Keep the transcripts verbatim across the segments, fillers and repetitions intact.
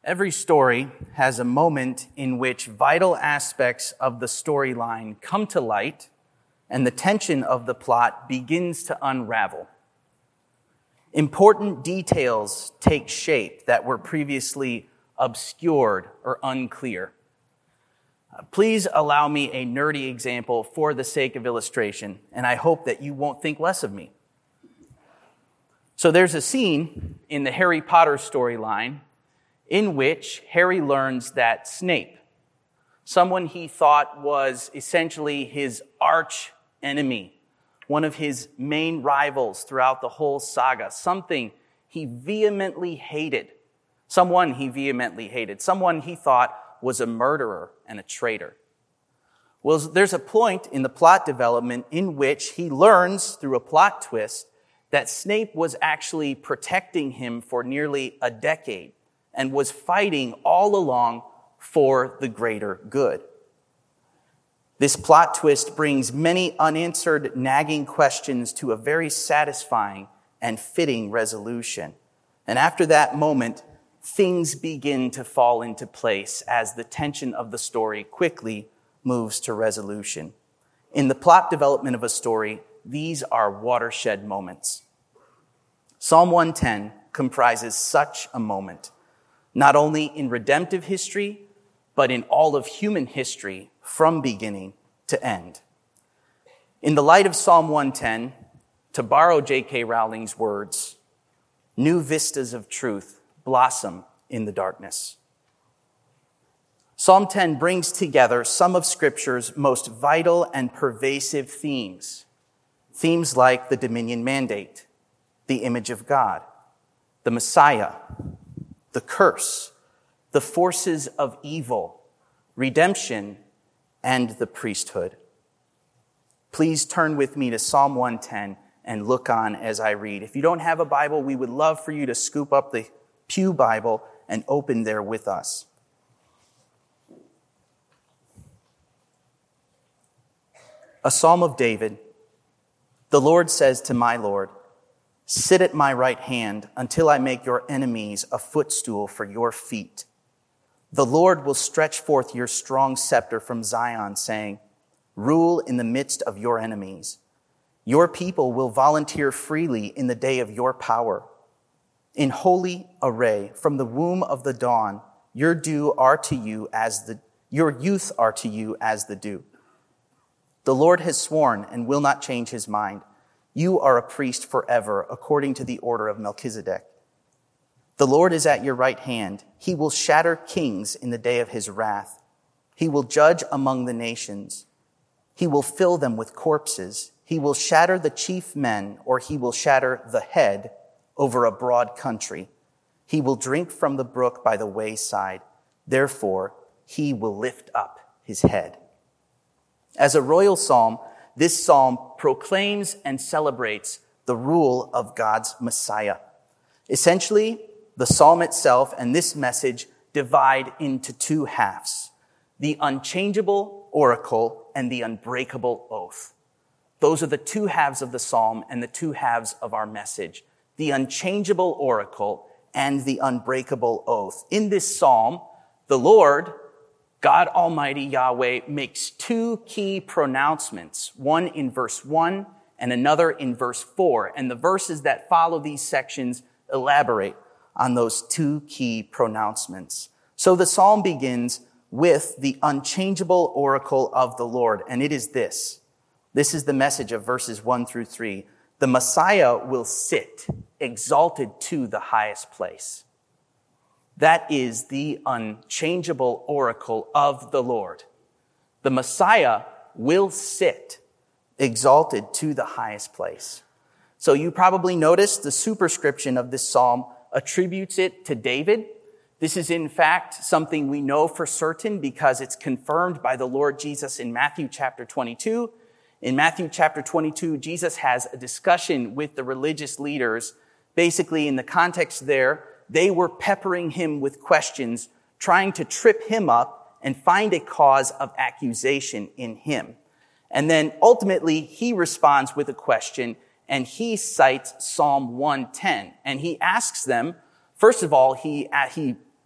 Every story has a moment in which vital aspects of the storyline come to light and the tension of the plot begins to unravel. Important details take shape that were previously obscured or unclear. Please allow me a nerdy example for the sake of illustration, and I hope that you won't think less of me. So there's a scene in the Harry Potter storyline in which Harry learns that Snape, someone he thought was essentially his arch enemy, one of his main rivals throughout the whole saga, something he vehemently hated, someone he vehemently hated, someone he thought was a murderer and a traitor. Well, there's a point in the plot development in which he learns through a plot twist that Snape was actually protecting him for nearly a decade and was fighting all along for the greater good. This plot twist brings many unanswered, nagging questions to a very satisfying and fitting resolution. And after that moment, things begin to fall into place as the tension of the story quickly moves to resolution. In the plot development of a story, these are watershed moments. Psalm one ten comprises such a moment, not only in redemptive history, but in all of human history from beginning to end. In the light of Psalm one ten, to borrow J K Rowling's words, new vistas of truth blossom in the darkness. Psalm ten brings together some of Scripture's most vital and pervasive themes. Themes like the dominion mandate, the image of God, the Messiah, the curse, the forces of evil, redemption, and the priesthood. Please turn with me to Psalm one ten and look on as I read. If you don't have a Bible, we would love for you to scoop up the Pew Bible and open there with us. A Psalm of David. The Lord says to my Lord, sit at my right hand until I make your enemies a footstool for your feet. The Lord will stretch forth your strong scepter from Zion, saying, rule in the midst of your enemies. Your people will volunteer freely in the day of your power. In holy array, from the womb of the dawn, your dew are to you as the, your youth are to you as the dew. The Lord has sworn and will not change his mind. You are a priest forever, according to the order of Melchizedek. The Lord is at your right hand. He will shatter kings in the day of his wrath. He will judge among the nations. He will fill them with corpses. He will shatter the chief men, or he will shatter the head over a broad country. He will drink from the brook by the wayside. Therefore, he will lift up his head. As a royal psalm, this psalm proclaims and celebrates the rule of God's Messiah. Essentially, the psalm itself and this message divide into two halves: the unchangeable oracle and the unbreakable oath. Those are the two halves of the psalm and the two halves of our message: the unchangeable oracle and the unbreakable oath. In this psalm, the Lord, God Almighty Yahweh, makes two key pronouncements, one in verse one and another in verse four. And the verses that follow these sections elaborate on those two key pronouncements. So the psalm begins with the unchangeable oracle of the Lord, and it is this. This is the message of verses one through three. The Messiah will sit exalted to the highest place. That is the unchangeable oracle of the Lord. The Messiah will sit exalted to the highest place. So you probably noticed the superscription of this psalm attributes it to David. This is in fact something we know for certain because it's confirmed by the Lord Jesus in Matthew chapter twenty-two. In Matthew chapter twenty-two, Jesus has a discussion with the religious leaders. Basically, in the context there, they were peppering him with questions, trying to trip him up and find a cause of accusation in him. And then ultimately, he responds with a question, and he cites Psalm one ten. And he asks them, first of all, he, he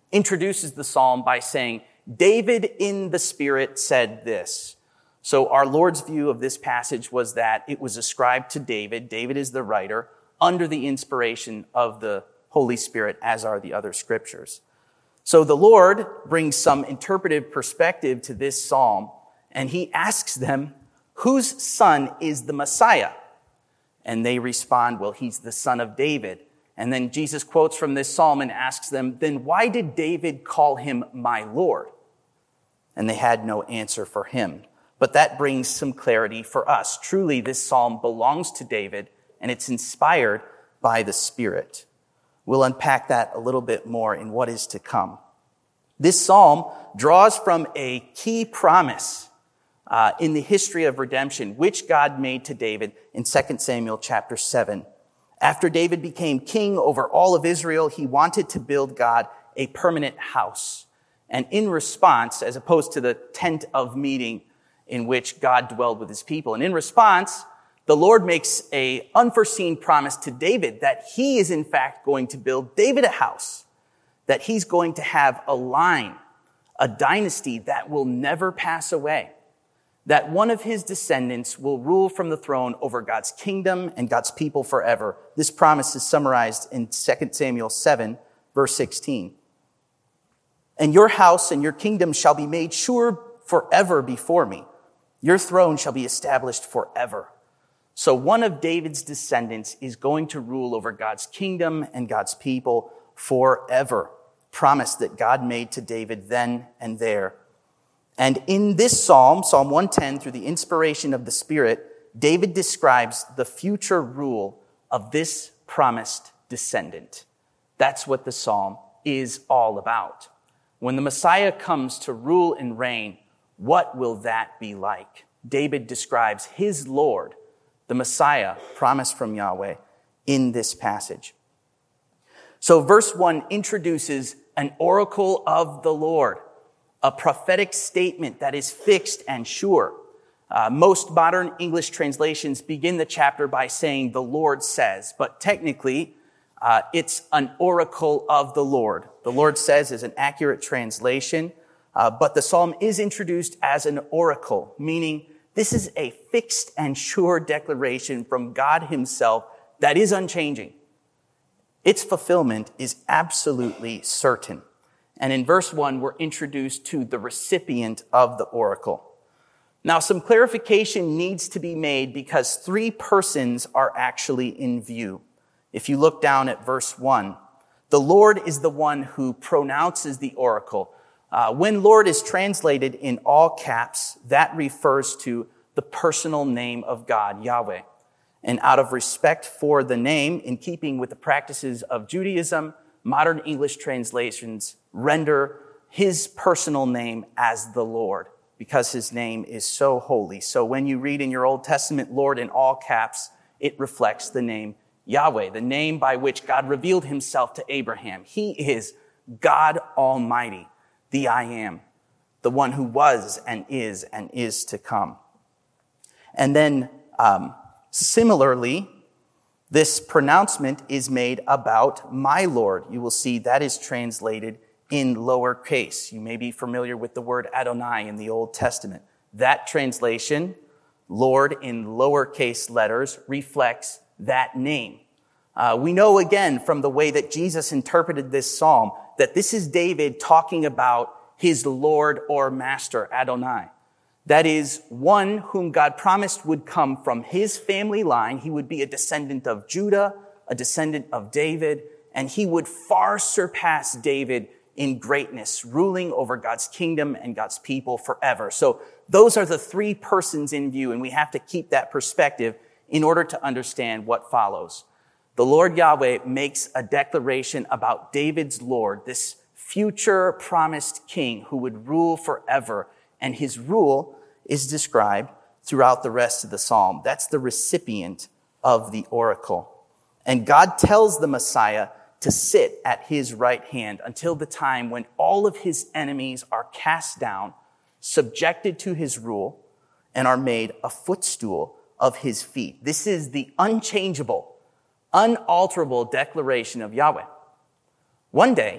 introduces the psalm by saying, David in the Spirit said this. So our Lord's view of this passage was that it was ascribed to David. David is the writer under the inspiration of the Holy Spirit, as are the other scriptures. So the Lord brings some interpretive perspective to this psalm, and he asks them, whose son is the Messiah? And they respond, well, he's the son of David. And then Jesus quotes from this psalm and asks them, then why did David call him my Lord? And they had no answer for him. But that brings some clarity for us. Truly, this psalm belongs to David, and it's inspired by the Spirit. We'll unpack that a little bit more in what is to come. This psalm draws from a key promise uh, in the history of redemption, which God made to David in Second Samuel chapter seven. After David became king over all of Israel, he wanted to build God a permanent house. And in response, as opposed to the tent of meeting in which God dwelled with his people, and in response, the Lord makes a unforeseen promise to David that he is in fact going to build David a house, that he's going to have a line, a dynasty that will never pass away, that one of his descendants will rule from the throne over God's kingdom and God's people forever. This promise is summarized in Second Samuel seven, verse sixteen. And your house and your kingdom shall be made sure forever before me. Your throne shall be established forever. So one of David's descendants is going to rule over God's kingdom and God's people forever. Promise that God made to David then and there. And in this psalm, Psalm one ten, through the inspiration of the Spirit, David describes the future rule of this promised descendant. That's what the psalm is all about. When the Messiah comes to rule and reign, what will that be like? David describes his Lord, the Messiah, promised from Yahweh, in this passage. So verse one introduces an oracle of the Lord, a prophetic statement that is fixed and sure. Uh, most modern English translations begin the chapter by saying the Lord says, but technically uh, it's an oracle of the Lord. The Lord says is an accurate translation, uh, but the psalm is introduced as an oracle, meaning this is a fixed and sure declaration from God himself that is unchanging. Its fulfillment is absolutely certain. And in verse one, we're introduced to the recipient of the oracle. Now, some clarification needs to be made because three persons are actually in view. If you look down at verse one, the Lord is the one who pronounces the oracle. Uh, when Lord is translated in all caps, that refers to the personal name of God, Yahweh. And out of respect for the name, in keeping with the practices of Judaism, modern English translations render his personal name as the Lord, because his name is so holy. So when you read in your Old Testament, Lord in all caps, it reflects the name Yahweh, the name by which God revealed himself to Abraham. He is God Almighty, the I Am, the one who was and is and is to come. And then, um, similarly, this pronouncement is made about my Lord. You will see that is translated in lowercase. You may be familiar with the word Adonai in the Old Testament. That translation, Lord in lowercase letters, reflects that name. Uh, we know again from the way that Jesus interpreted this psalm that this is David talking about his Lord or Master, Adonai. That is one whom God promised would come from his family line. He would be a descendant of Judah, a descendant of David, and he would far surpass David in greatness, ruling over God's kingdom and God's people forever. So those are the three persons in view, and we have to keep that perspective in order to understand what follows. The Lord Yahweh makes a declaration about David's Lord, this future promised king who would rule forever, and his rule is described throughout the rest of the psalm. That's the recipient of the oracle. And God tells the Messiah to sit at his right hand until the time when all of his enemies are cast down, subjected to his rule, and are made a footstool of his feet. This is the unchangeable, unalterable declaration of Yahweh. One day,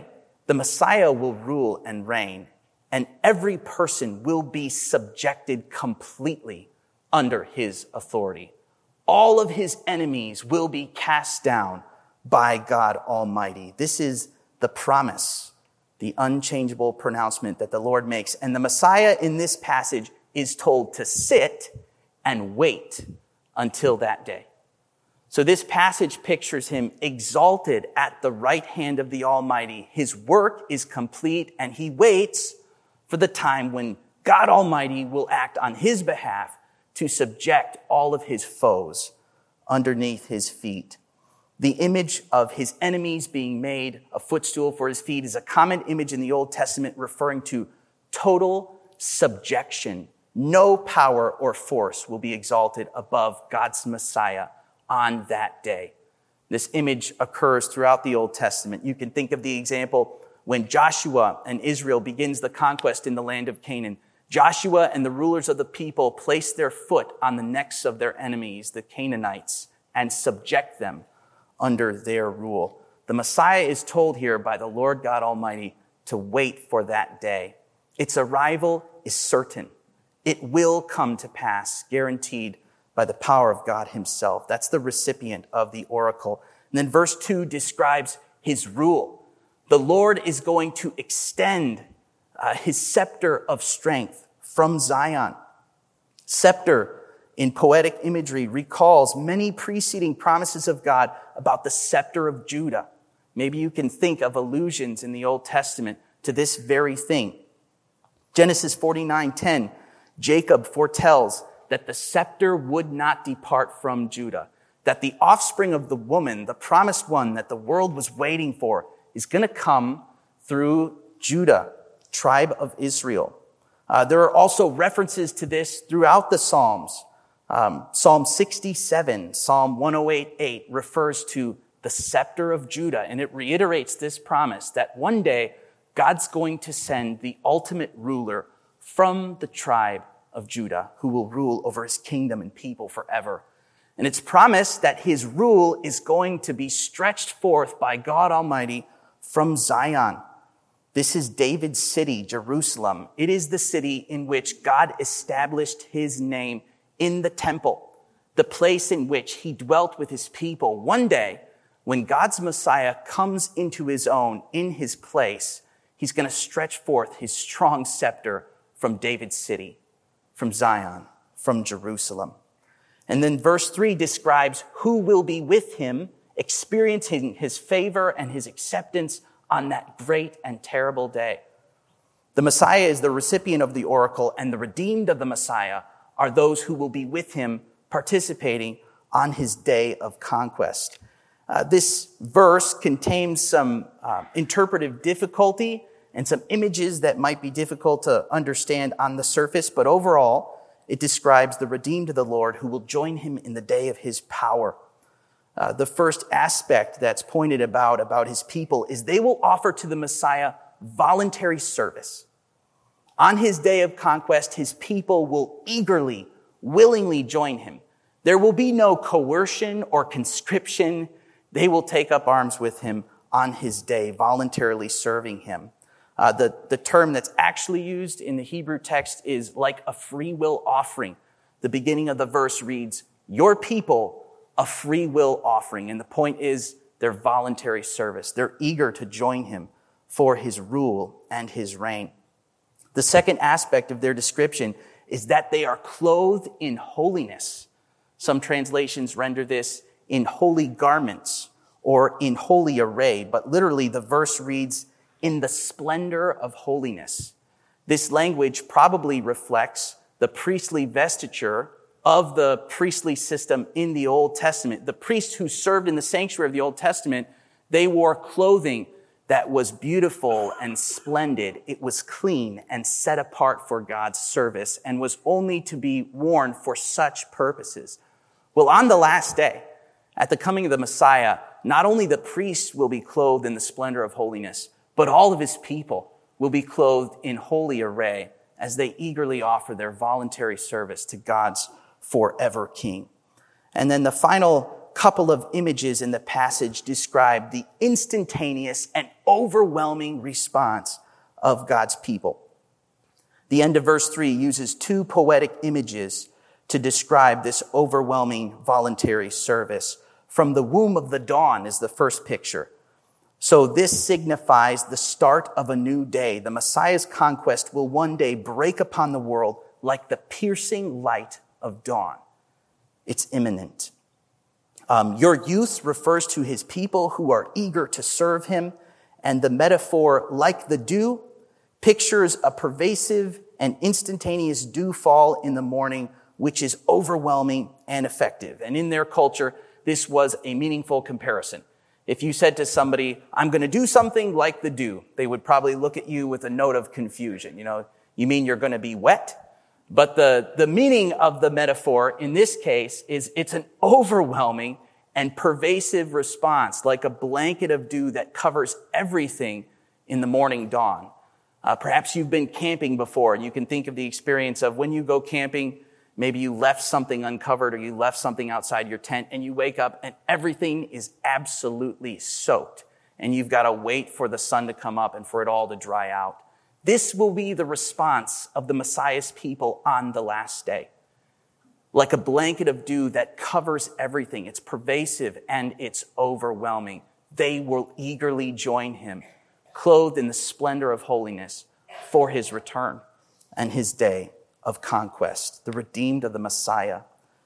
The Messiah will rule and reign, and every person will be subjected completely under his authority. All of his enemies will be cast down by God Almighty. This is the promise, the unchangeable pronouncement that the Lord makes. And the Messiah in this passage is told to sit and wait until that day. So this passage pictures him exalted at the right hand of the Almighty. His work is complete, and he waits for the time when God Almighty will act on his behalf to subject all of his foes underneath his feet. The image of his enemies being made a footstool for his feet is a common image in the Old Testament referring to total subjection. No power or force will be exalted above God's Messiah on that day. This image occurs throughout the Old Testament. You can think of the example when Joshua and Israel begins the conquest in the land of Canaan. Joshua and the rulers of the people place their foot on the necks of their enemies, the Canaanites, and subject them under their rule. The Messiah is told here by the Lord God Almighty to wait for that day. Its arrival is certain. It will come to pass, guaranteed by the power of God himself. That's the recipient of the oracle. And then verse two describes his rule. The Lord is going to extend uh, his scepter of strength from Zion. Scepter in poetic imagery recalls many preceding promises of God about the scepter of Judah. Maybe you can think of allusions in the Old Testament to this very thing. Genesis forty-nine ten, Jacob foretells that the scepter would not depart from Judah, that the offspring of the woman, the promised one that the world was waiting for, is going to come through Judah, tribe of Israel. Uh, there are also references to this throughout the Psalms. Um, Psalm sixty-seven, Psalm one oh eight eight refers to the scepter of Judah, and it reiterates this promise that one day God's going to send the ultimate ruler from the tribe of Judah who will rule over his kingdom and people forever. And it's promised that his rule is going to be stretched forth by God Almighty from Zion. This is David's city, Jerusalem. It is the city in which God established his name in the temple, the place in which he dwelt with his people. One day, when God's Messiah comes into his own in his place, he's going to stretch forth his strong scepter from David's city, from Zion, from Jerusalem. And then verse three describes who will be with him, experiencing his favor and his acceptance on that great and terrible day. The Messiah is the recipient of the oracle, and the redeemed of the Messiah are those who will be with him participating on his day of conquest. Uh, this verse contains some uh, interpretive difficulty and some images that might be difficult to understand on the surface, but overall, it describes the redeemed of the Lord who will join him in the day of his power. Uh, the first aspect that's pointed about about his people is they will offer to the Messiah voluntary service. On his day of conquest, his people will eagerly, willingly join him. There will be no coercion or conscription. They will take up arms with him on his day, voluntarily serving him. Uh, the, the term that's actually used in the Hebrew text is like a free will offering. The beginning of the verse reads, "Your people, a free will offering." And the point is their voluntary service. They're eager to join him for his rule and his reign. The second aspect of their description is that they are clothed in holiness. Some translations render this in holy garments or in holy array, but literally the verse reads, "in the splendor of holiness." This language probably reflects the priestly vestiture of the priestly system in the Old Testament. The priests who served in the sanctuary of the Old Testament, they wore clothing that was beautiful and splendid. It was clean and set apart for God's service and was only to be worn for such purposes. Well, on the last day, at the coming of the Messiah, not only the priests will be clothed in the splendor of holiness, but all of his people will be clothed in holy array as they eagerly offer their voluntary service to God's forever King. And then the final couple of images in the passage describe the instantaneous and overwhelming response of God's people. The end of verse three uses two poetic images to describe this overwhelming voluntary service. From the womb of the dawn is the first picture. So this signifies the start of a new day. The Messiah's conquest will one day break upon the world like the piercing light of dawn. It's imminent. Um, your youth refers to his people who are eager to serve him, and the metaphor, like the dew, pictures a pervasive and instantaneous dew fall in the morning, which is overwhelming and effective. And in their culture, this was a meaningful comparison. If you said to somebody, I'm going to do something like the dew, they would probably look at you with a note of confusion. You know, you mean you're going to be wet? But the, the meaning of the metaphor in this case is it's an overwhelming and pervasive response, like a blanket of dew that covers everything in the morning dawn. Uh, perhaps you've been camping before, and you can think of the experience of when you go camping, maybe you left something uncovered or you left something outside your tent, and you wake up and everything is absolutely soaked, and you've got to wait for the sun to come up and for it all to dry out. This will be the response of the Messiah's people on the last day. Like a blanket of dew that covers everything. It's pervasive and it's overwhelming. They will eagerly join him, clothed in the splendor of holiness, for his return and his day of conquest, the redeemed of the Messiah.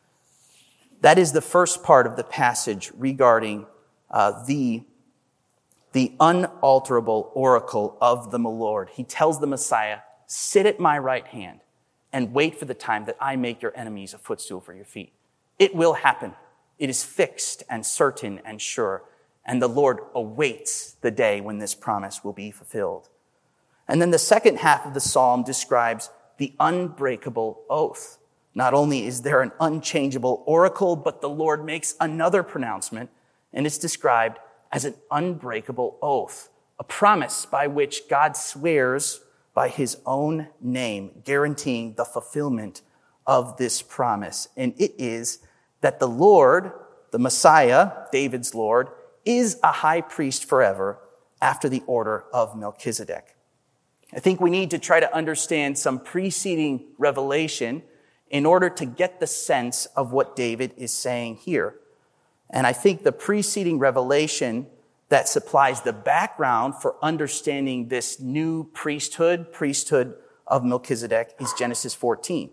That is the first part of the passage regarding uh, the the unalterable oracle of the Lord. He tells the Messiah, sit at my right hand and wait for the time that I make your enemies a footstool for your feet. It will happen. It is fixed and certain and sure. And the Lord awaits the day when this promise will be fulfilled. And then the second half of the psalm describes the unbreakable oath. Not only is there an unchangeable oracle, but the Lord makes another pronouncement, and it's described as an unbreakable oath, a promise by which God swears by his own name, guaranteeing the fulfillment of this promise. And it is that the Lord, the Messiah, David's Lord, is a high priest forever after the order of Melchizedek. I think we need to try to understand some preceding revelation in order to get the sense of what David is saying here. And I think the preceding revelation that supplies the background for understanding this new priesthood, priesthood of Melchizedek, is Genesis fourteen.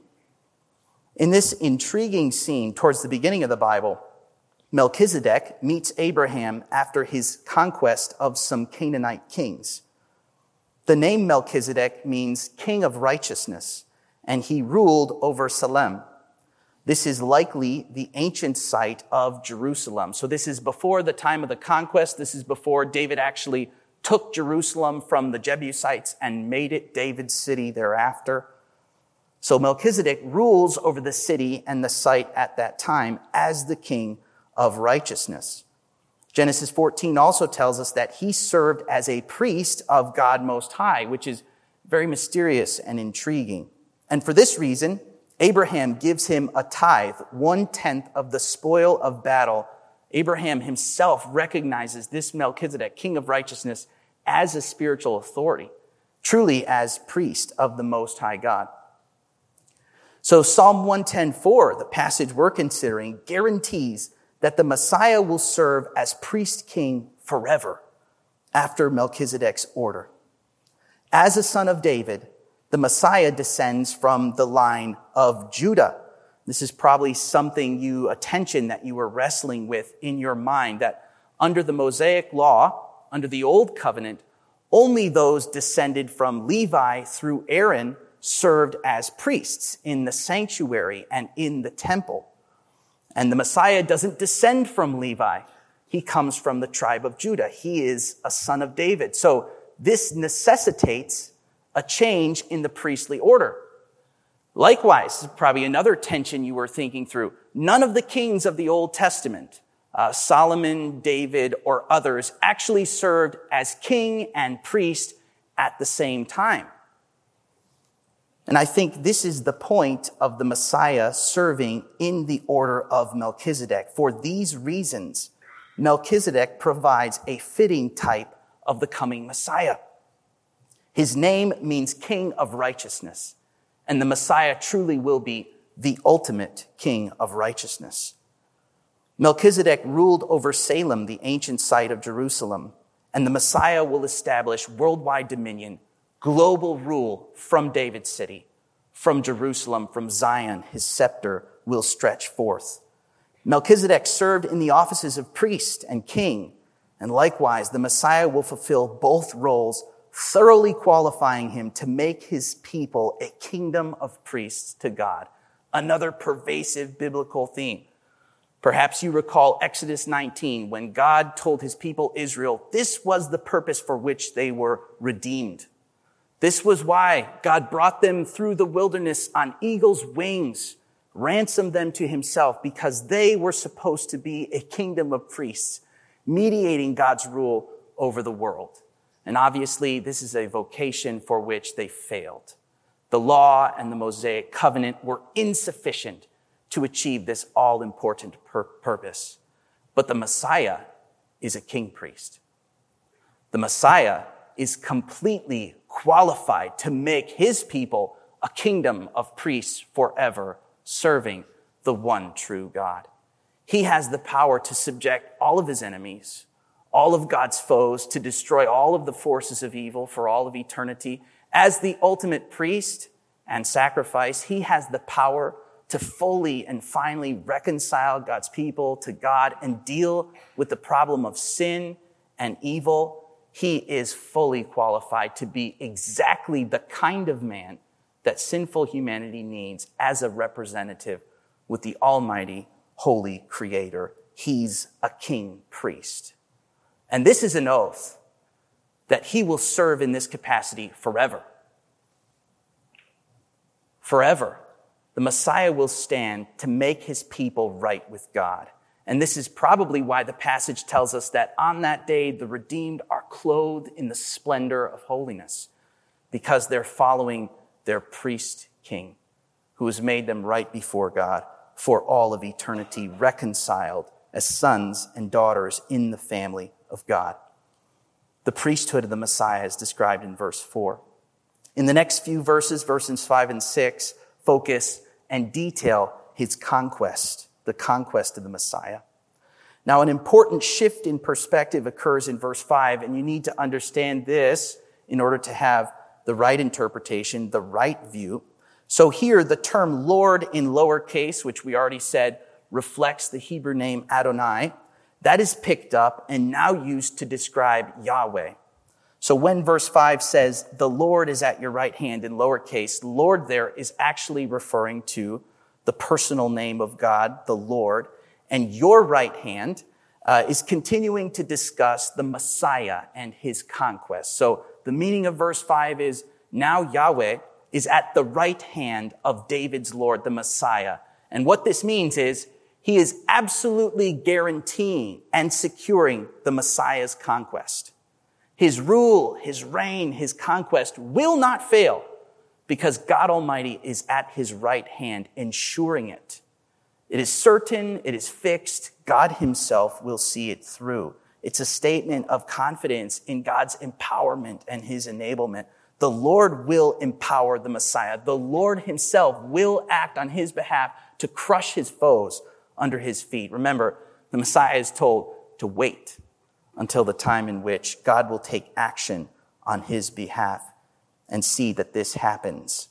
In this intriguing scene towards the beginning of the Bible, Melchizedek meets Abraham after his conquest of some Canaanite kings. The name Melchizedek means king of righteousness, and he ruled over Salem. This is likely the ancient site of Jerusalem. So this is before the time of the conquest. This is before David actually took Jerusalem from the Jebusites and made it David's city thereafter. So Melchizedek rules over the city and the site at that time as the king of righteousness. Genesis fourteen also tells us that he served as a priest of God Most High, which is very mysterious and intriguing. And for this reason, Abraham gives him a tithe, one-tenth of the spoil of battle. Abraham himself recognizes this Melchizedek, king of righteousness, as a spiritual authority, truly as priest of the Most High God. So Psalm one ten four, the passage we're considering, guarantees that the Messiah will serve as priest king forever after Melchizedek's order. As a son of David, the Messiah descends from the line of Judah. This is probably something you, a tension that you were wrestling with in your mind, that under the Mosaic law, under the old covenant, only those descended from Levi through Aaron served as priests in the sanctuary and in the temple. And the Messiah doesn't descend from Levi. He comes from the tribe of Judah. He is a son of David. So this necessitates a change in the priestly order. Likewise, probably another tension you were thinking through. None of the kings of the Old Testament, uh, Solomon, David, or others, actually served as king and priest at the same time. And I think this is the point of the Messiah serving in the order of Melchizedek. For these reasons, Melchizedek provides a fitting type of the coming Messiah. His name means King of Righteousness, and the Messiah truly will be the ultimate King of Righteousness. Melchizedek ruled over Salem, the ancient site of Jerusalem, and the Messiah will establish worldwide dominion, global rule from David's city. From Jerusalem, from Zion, his scepter will stretch forth. Melchizedek served in the offices of priest and king, and likewise the Messiah will fulfill both roles, thoroughly qualifying him to make his people a kingdom of priests to God. Another pervasive biblical theme. Perhaps you recall Exodus nineteen, when God told his people Israel, this was the purpose for which they were redeemed. This was why God brought them through the wilderness on eagle's wings, ransomed them to himself, because they were supposed to be a kingdom of priests, mediating God's rule over the world. And obviously, this is a vocation for which they failed. The law and the Mosaic covenant were insufficient to achieve this all-important pur- purpose. But the Messiah is a king priest. The Messiah is completely qualified to make his people a kingdom of priests forever, serving the one true God. He has the power to subject all of his enemies, all of God's foes, to destroy all of the forces of evil for all of eternity. As the ultimate priest and sacrifice, he has the power to fully and finally reconcile God's people to God and deal with the problem of sin and evil. He is fully qualified to be exactly the kind of man that sinful humanity needs as a representative with the Almighty, Holy Creator. He's a king priest. And this is an oath that he will serve in this capacity forever. Forever. The Messiah will stand to make his people right with God. And this is probably why the passage tells us that on that day, the redeemed are clothed in the splendor of holiness, because they're following their priest king, who has made them right before God for all of eternity, reconciled as sons and daughters in the family of God. The priesthood of the Messiah is described in verse four. In the next few verses, verses five and six, focus and detail his conquest, the conquest of the Messiah. Now, an important shift in perspective occurs in verse five, and you need to understand this in order to have the right interpretation, the right view. So here, the term Lord in lowercase, which we already said reflects the Hebrew name Adonai, that is picked up and now used to describe Yahweh. So when verse five says, the Lord is at your right hand in lowercase, Lord there is actually referring to the personal name of God, the Lord, and your right hand uh, is continuing to discuss the Messiah and his conquest. So the meaning of verse five is, now Yahweh is at the right hand of David's Lord, the Messiah. And what this means is, he is absolutely guaranteeing and securing the Messiah's conquest. His rule, his reign, his conquest will not fail because God Almighty is at his right hand, ensuring it. It is certain, it is fixed. God himself will see it through. It's a statement of confidence in God's empowerment and his enablement. The Lord will empower the Messiah. The Lord himself will act on his behalf to crush his foes under his feet. Remember, the Messiah is told to wait until the time in which God will take action on his behalf and see that this happens.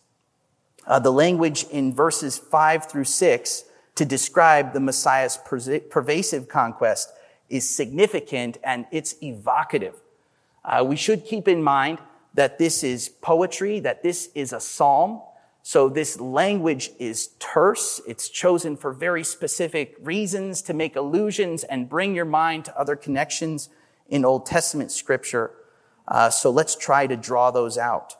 Uh, the language in verses five through six to describe the Messiah's pervasive conquest is significant and it's evocative. Uh, we should keep in mind that this is poetry, that this is a psalm. So this language is terse. It's chosen for very specific reasons to make allusions and bring your mind to other connections in Old Testament scripture. Uh, so let's try to draw those out.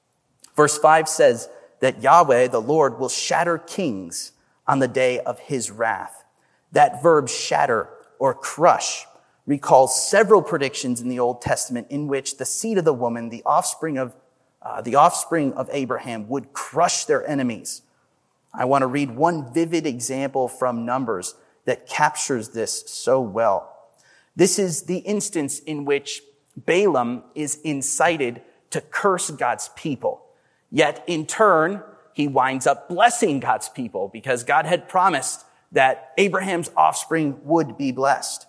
Verse five says that Yahweh, the Lord, will shatter kings on the day of his wrath. That verb shatter or crush recalls several predictions in the Old Testament in which the seed of the woman, the offspring of Uh, the offspring of Abraham would crush their enemies. I want to read one vivid example from Numbers that captures this so well. This is the instance in which Balaam is incited to curse God's people. Yet in turn, he winds up blessing God's people because God had promised that Abraham's offspring would be blessed.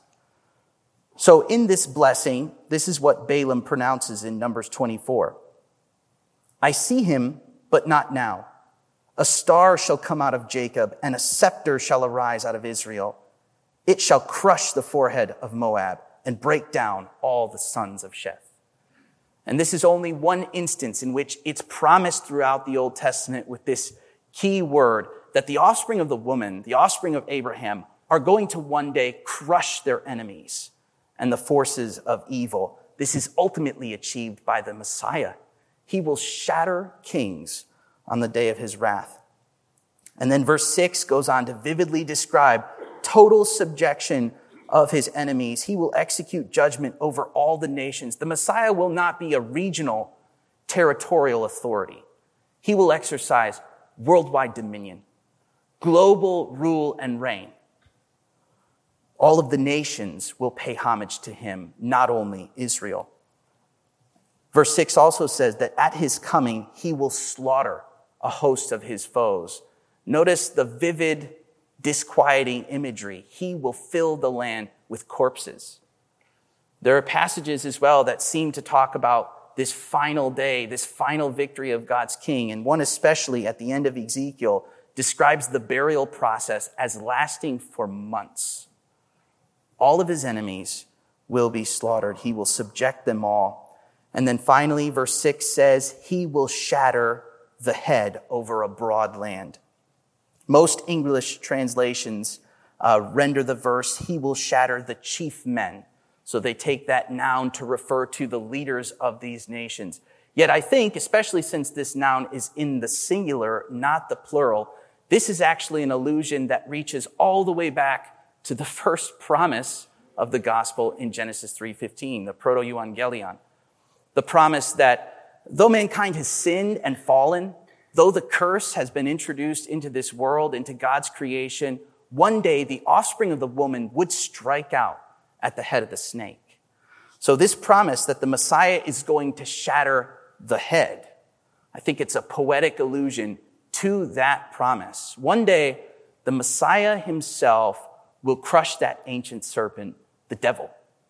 So in this blessing, this is what Balaam pronounces in Numbers twenty-four. I see him, but not now. A star shall come out of Jacob, and a scepter shall arise out of Israel. It shall crush the forehead of Moab and break down all the sons of Sheth. And this is only one instance in which it's promised throughout the Old Testament with this key word that the offspring of the woman, the offspring of Abraham, are going to one day crush their enemies and the forces of evil. This is ultimately achieved by the Messiah. He will shatter kings on the day of his wrath. And then verse six goes on to vividly describe total subjection of his enemies. He will execute judgment over all the nations. The Messiah will not be a regional territorial authority. He will exercise worldwide dominion, global rule and reign. All of the nations will pay homage to him, not only Israel. Verse six also says that at his coming, he will slaughter a host of his foes. Notice the vivid, disquieting imagery. He will fill the land with corpses. There are passages as well that seem to talk about this final day, this final victory of God's king. And one especially at the end of Ezekiel describes the burial process as lasting for months. All of his enemies will be slaughtered. He will subject them all. And then finally, verse six says, he will shatter the head over a broad land. Most English translations uh, render the verse, he will shatter the chief men. So they take that noun to refer to the leaders of these nations. Yet I think, especially since this noun is in the singular, not the plural, this is actually an allusion that reaches all the way back to the first promise of the gospel in Genesis three fifteen, the proto-euangelion. The promise that though mankind has sinned and fallen, though the curse has been introduced into this world, into God's creation, one day the offspring of the woman would strike out at the head of the snake. So this promise that the Messiah is going to shatter the head, I think it's a poetic allusion to that promise. One day, the Messiah himself will crush that ancient serpent, the devil.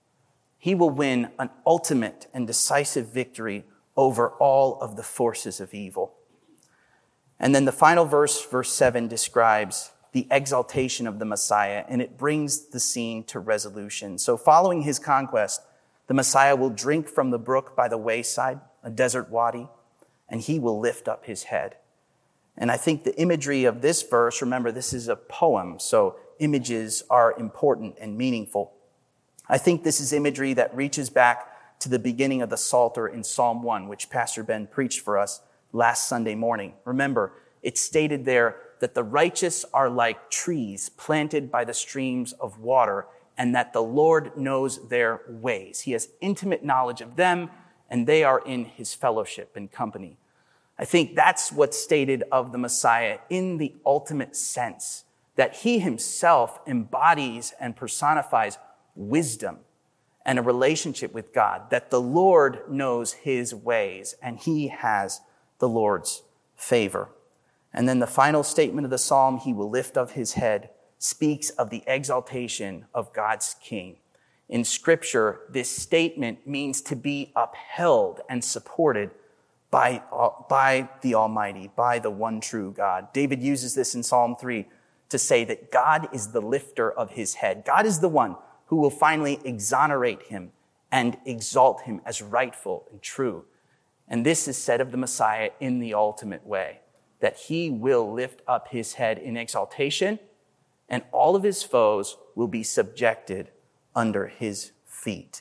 He will win an ultimate and decisive victory over all of the forces of evil. And then the final verse, verse seven, describes the exaltation of the Messiah, and it brings the scene to resolution. So following his conquest, the Messiah will drink from the brook by the wayside, a desert wadi, and he will lift up his head. And I think the imagery of this verse, remember, this is a poem, so images are important and meaningful. I think this is imagery that reaches back to the beginning of the Psalter in Psalm one, which Pastor Ben preached for us last Sunday morning. Remember, it's stated there that the righteous are like trees planted by the streams of water, and that the Lord knows their ways. He has intimate knowledge of them, and they are in his fellowship and company. I think that's what's stated of the Messiah in the ultimate sense, that he himself embodies and personifies wisdom and a relationship with God, that the Lord knows his ways and he has the Lord's favor. And then the final statement of the psalm, he will lift up his head, speaks of the exaltation of God's king. In Scripture, this statement means to be upheld and supported by, by the Almighty, by the one true God. David uses this in Psalm three to say that God is the lifter of his head. God is the one who will finally exonerate him and exalt him as rightful and true. And this is said of the Messiah in the ultimate way, that he will lift up his head in exaltation, and all of his foes will be subjected under his feet.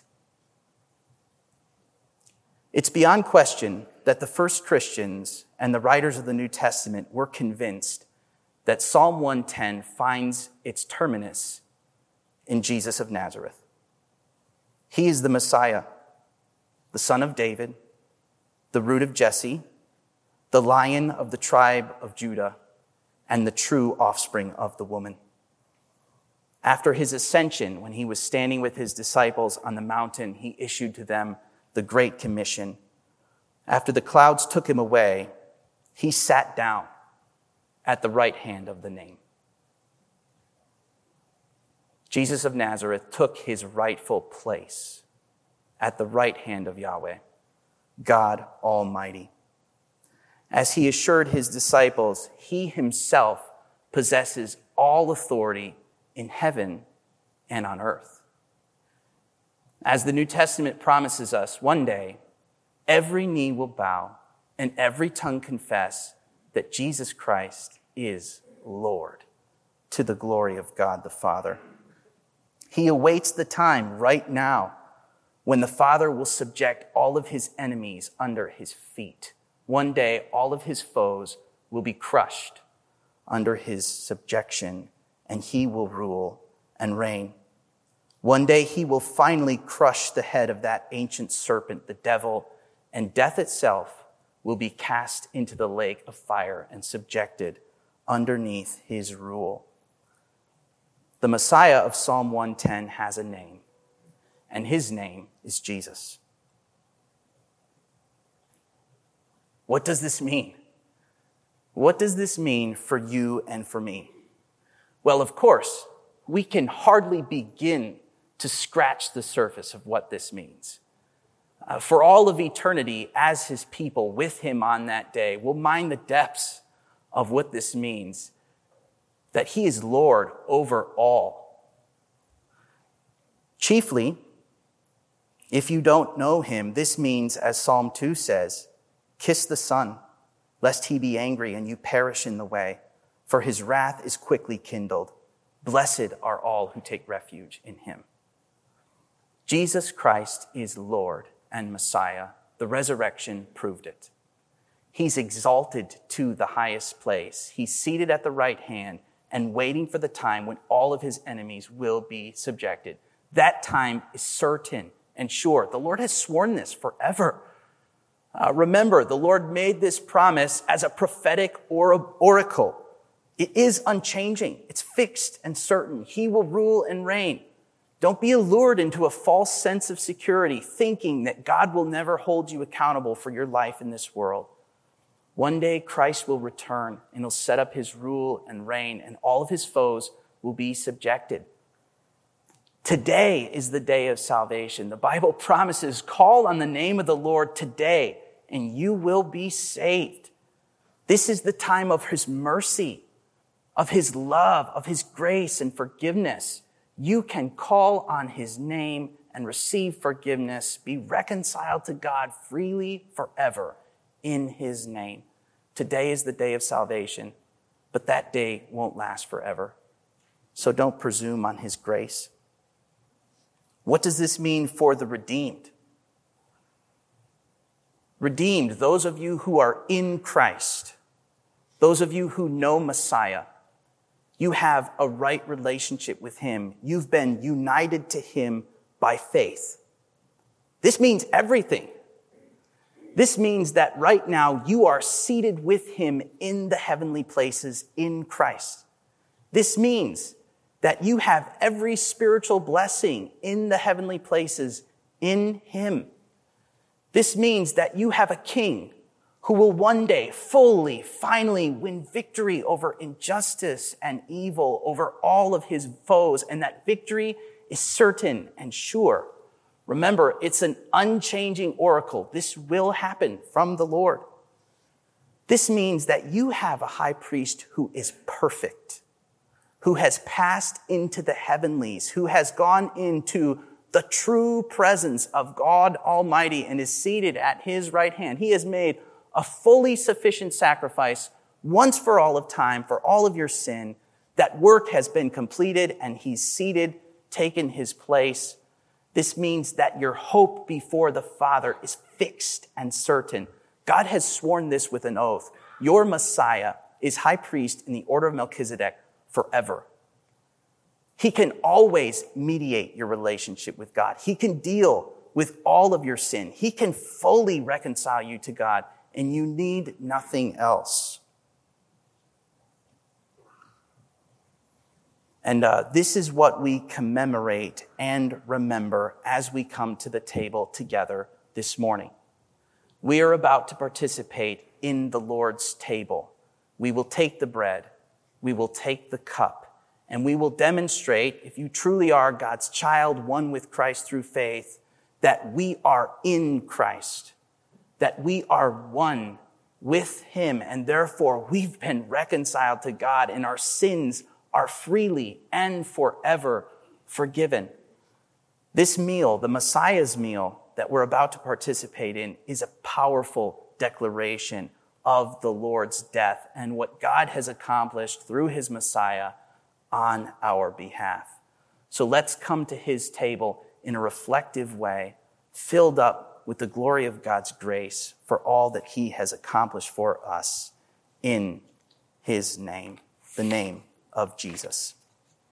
It's beyond question that the first Christians and the writers of the New Testament were convinced that Psalm one ten finds its terminus in Jesus of Nazareth. He is the Messiah, the Son of David, the root of Jesse, the Lion of the tribe of Judah, and the true offspring of the woman. After his ascension, when he was standing with his disciples on the mountain, he issued to them the Great Commission. After the clouds took him away, he sat down at the right hand of the name. Jesus of Nazareth took his rightful place at the right hand of Yahweh, God Almighty. As he assured his disciples, he himself possesses all authority in heaven and on earth. As the New Testament promises us, one day, every knee will bow and every tongue confess that Jesus Christ is Lord, to the glory of God the Father. He awaits the time right now when the Father will subject all of his enemies under his feet. One day, all of his foes will be crushed under his subjection, and he will rule and reign. One day, he will finally crush the head of that ancient serpent, the devil, and death itself will be cast into the lake of fire and subjected underneath his rule. The Messiah of Psalm one ten has a name, and his name is Jesus. What does this mean? What does this mean for you and for me? Well, of course, we can hardly begin to scratch the surface of what this means. Uh, for all of eternity, as his people with him on that day, we'll mine the depths of what this means, that he is Lord over all. Chiefly, if you don't know him, this means, as Psalm two says, kiss the Son, lest he be angry and you perish in the way, for his wrath is quickly kindled. Blessed are all who take refuge in him. Jesus Christ is Lord and Messiah. The resurrection proved it. He's exalted to the highest place. He's seated at the right hand and waiting for the time when all of his enemies will be subjected. That time is certain and sure. The Lord has sworn this forever. Uh, remember, the Lord made this promise as a prophetic or- oracle. It is unchanging. It's fixed and certain. He will rule and reign. Don't be allured into a false sense of security, thinking that God will never hold you accountable for your life in this world. One day, Christ will return and he'll set up his rule and reign, and all of his foes will be subjected. Today is the day of salvation. The Bible promises, call on the name of the Lord today, and you will be saved. This is the time of his mercy, of his love, of his grace and forgiveness. You can call on his name and receive forgiveness, be reconciled to God freely forever in his name. Today is the day of salvation, but that day won't last forever. So don't presume on his grace. What does this mean for the redeemed? Redeemed, those of you who are in Christ, those of you who know Messiah, you have a right relationship with him. You've been united to him by faith. This means everything. This means that right now you are seated with him in the heavenly places in Christ. This means that you have every spiritual blessing in the heavenly places in him. This means that you have a king who will one day fully, finally win victory over injustice and evil, over all of his foes, and that victory is certain and sure. Remember, it's an unchanging oracle. This will happen from the Lord. This means that you have a high priest who is perfect, who has passed into the heavenlies, who has gone into the true presence of God Almighty and is seated at his right hand. He has made a fully sufficient sacrifice once for all of time for all of your sin. That work has been completed and he's seated, taken his place. This means that your hope before the Father is fixed and certain. God has sworn this with an oath. Your Messiah is high priest in the order of Melchizedek forever. He can always mediate your relationship with God. He can deal with all of your sin. He can fully reconcile you to God, and you need nothing else. And uh, this is what we commemorate and remember as we come to the table together this morning. We are about to participate in the Lord's table. We will take the bread, we will take the cup, and we will demonstrate, if you truly are God's child, one with Christ through faith, that we are in Christ, that we are one with him, and therefore we've been reconciled to God, and our sins are freely and forever forgiven. This meal, the Messiah's meal that we're about to participate in, is a powerful declaration of the Lord's death and what God has accomplished through his Messiah on our behalf. So let's come to his table in a reflective way, filled up with the glory of God's grace for all that he has accomplished for us in his name, the name of Jesus.